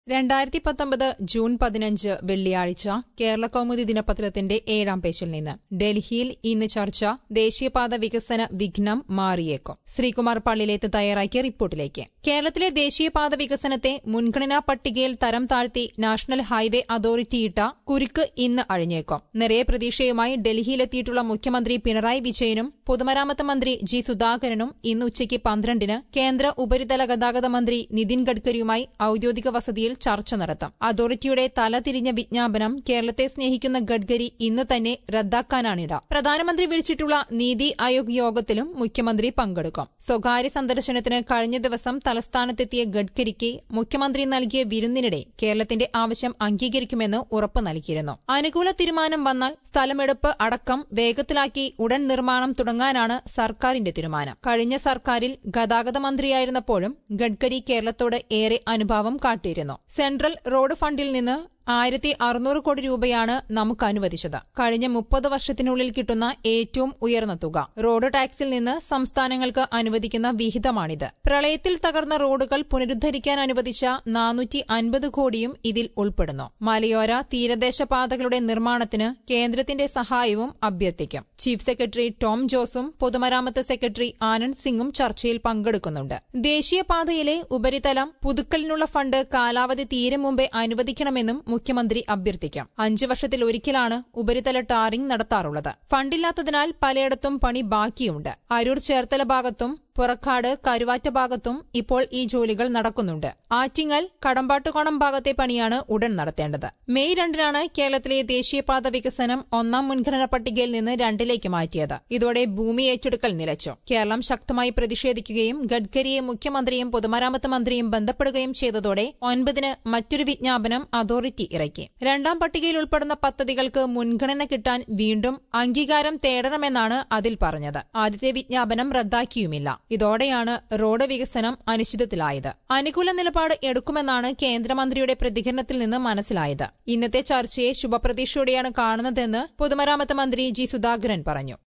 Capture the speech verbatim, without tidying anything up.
രണ്ടായിരത്തി പത്തൊമ്പത് ജൂൺ പതിനഞ്ച് വെള്ളിയാഴ്ച കേരള കൗമുദി ദിനപത്രത്തിന്റെ ഏഴാം പേജിൽ നിന്ന് ഡൽഹിയിൽ ഇന്ന് ചർച്ച ദേശീയപാത വികസന വിഘ്നം മാറിയേക്കും. ശ്രീകുമാർ പള്ളിലേത്ത് തയ്യാറാക്കിയ റിപ്പോർട്ടിലേക്ക്. കേരളത്തിലെ ദേശീയപാത വികസനത്തെ മുൻഗണനാ പട്ടികയിൽ തരം താഴ്ത്തി നാഷണൽ ഹൈവേ അതോറിറ്റിയിട്ട കുരുക്ക് ഇന്ന് അഴിഞ്ഞേക്കും. നിറയെ പ്രതീക്ഷയുമായി ഡൽഹിയിലെത്തിയിട്ടുള്ള മുഖ്യമന്ത്രി പിണറായി വിജയനും പൊതുമരാമത്ത് മന്ത്രി ജി സുധാകരനും ഇന്ന് ഉച്ചയ്ക്ക് പന്ത്രണ്ടിന് കേന്ദ്ര ഉപരിതല ഗതാഗത മന്ത്രി നിതിൻ ഗഡ്കരിയുമായി ഔദ്യോഗിക വസതിയിൽ ചർച്ച നടത്തും. അതോറിറ്റിയുടെ തലതിരിഞ്ഞ വിജ്ഞാപനം കേരളത്തെ സ്നേഹിക്കുന്ന ഗഡ്കരി ഇന്ന് തന്നെ റദ്ദാക്കാനാണിട. പ്രധാനമന്ത്രി വിളിച്ചിട്ടുള്ള നീതി ആയോഗ് യോഗത്തിലും മുഖ്യമന്ത്രി പങ്കെടുക്കും. സ്വകാര്യ സന്ദർശനത്തിന് കഴിഞ്ഞ ദിവസം തലസ്ഥാനത്തെത്തിയ ഗഡ്കരിക്ക് മുഖ്യമന്ത്രി നൽകിയ വിരുന്നിനിടെ കേരളത്തിന്റെ ആവശ്യം അംഗീകരിക്കുമെന്ന് ഉറപ്പ് നൽകിയിരുന്നു. അനുകൂല തീരുമാനം വന്നാൽ സ്ഥലമെടുപ്പ് അടക്കം വേഗത്തിലാക്കി ഉടൻ നിർമ്മാണം തുടങ്ങാനാണ് സർക്കാരിന്റെ തീരുമാനം. കഴിഞ്ഞ സർക്കാരിൽ ഗതാഗത മന്ത്രിയായിരുന്നപ്പോഴും ഗഡ്കരി കേരളത്തോട് ഏറെ അനുഭാവം കാട്ടിയിരുന്നു. സെൻട്രൽ റോഡ് ഫണ്ടിൽ നിന്ന് ആയിരത്തി അറുന്നൂറ് കോടി രൂപയാണ് നമുക്ക് അനുവദിച്ചത്. കഴിഞ്ഞ മുപ്പത് വർഷത്തിനുള്ളിൽ കിട്ടുന്ന ഏറ്റവും ഉയർന്ന തുക. റോഡ് ടാക്സിൽ നിന്ന് സംസ്ഥാനങ്ങൾക്ക് അനുവദിക്കുന്ന വിഹിതമാണിത്. പ്രളയത്തിൽ തകർന്ന റോഡുകൾ പുനരുദ്ധരിക്കാൻ അനുവദിച്ച നാനൂറ്റി അൻപത് കോടിയും ഇതിൽ ഉൾപ്പെടുന്നു. മലയോര തീരദേശ പാതകളുടെ നിർമ്മാണത്തിന് കേന്ദ്രത്തിന്റെ സഹായവും അഭ്യർത്ഥിക്കും. ചീഫ് സെക്രട്ടറി ടോം ജോസും പൊതുമരാമത്ത് സെക്രട്ടറി ആനന്ദ് സിംഗും ചർച്ചയിൽ പങ്കെടുക്കുന്നുണ്ട്. ദേശീയപാതയിലെ ഉപരിതലം പുതുക്കലിനുള്ള ഫണ്ട് കാലാവധി തീരും മുമ്പേ അനുവദിക്കണമെന്നും മുഖ്യമന്ത്രി അഭ്യർത്ഥിക്കും. അഞ്ചു വർഷത്തിൽ ഒരിക്കലാണ് ഉപരിതല ടാറിംഗ് നടത്താറുള്ളത്. ഫണ്ടില്ലാത്തതിനാൽ പലയിടത്തും പണി ബാക്കിയുണ്ട്. അരൂർ ചേർത്തല ഭാഗത്തും പുറക്കാട് കരുവാറ്റ ഭാഗത്തും ഇപ്പോൾ ഈ ജോലികൾ നടക്കുന്നുണ്ട്. ആറ്റിങ്ങൽ കടമ്പാട്ടുകോണം ഭാഗത്തെ പണിയാണ് ഉടൻ നടത്തേണ്ടത്. മെയ് രണ്ടിനാണ് കേരളത്തിലെ ദേശീയപാത വികസനം ഒന്നാം മുൻഗണനാ പട്ടികയിൽ നിന്ന് രണ്ടിലേക്ക് മാറ്റിയത്. ഇതോടെ ഭൂമി ഏറ്റെടുക്കൽ നിലച്ചു. കേരളം ശക്തമായി പ്രതിഷേധിക്കുകയും ഗഡ്കരിയെ മുഖ്യമന്ത്രിയും പൊതുമരാമത്ത് മന്ത്രിയും ബന്ധപ്പെടുകയും ചെയ്തതോടെ ഒൻപതിന് മറ്റൊരു വിജ്ഞാപനം അതോറിറ്റി ഇറക്കി. രണ്ടാം പട്ടികയിൽ ഉൾപ്പെടുന്ന പദ്ധതികൾക്ക് മുൻഗണന കിട്ടാൻ വീണ്ടും അംഗീകാരം തേടണമെന്നാണ് അതിൽ പറഞ്ഞത്. ആദ്യത്തെ വിജ്ഞാപനം റദ്ദാക്കിയുമില്ല. ഇതോടെയാണ് റോഡ് വികസനം അനിശ്ചിതത്തിലായത്. അനുകൂല നിലപാട് എടുക്കുമെന്നാണ് കേന്ദ്രമന്ത്രിയുടെ പ്രതികരണത്തിൽ നിന്ന് മനസ്സിലായത്. ഇന്നത്തെ ചർച്ചയെ ശുഭപ്രതീക്ഷയോടെയാണ് കാണുന്നതെന്ന് പൊതുമരാമത്ത് മന്ത്രി ജി സുധാകരൻ പറഞ്ഞു.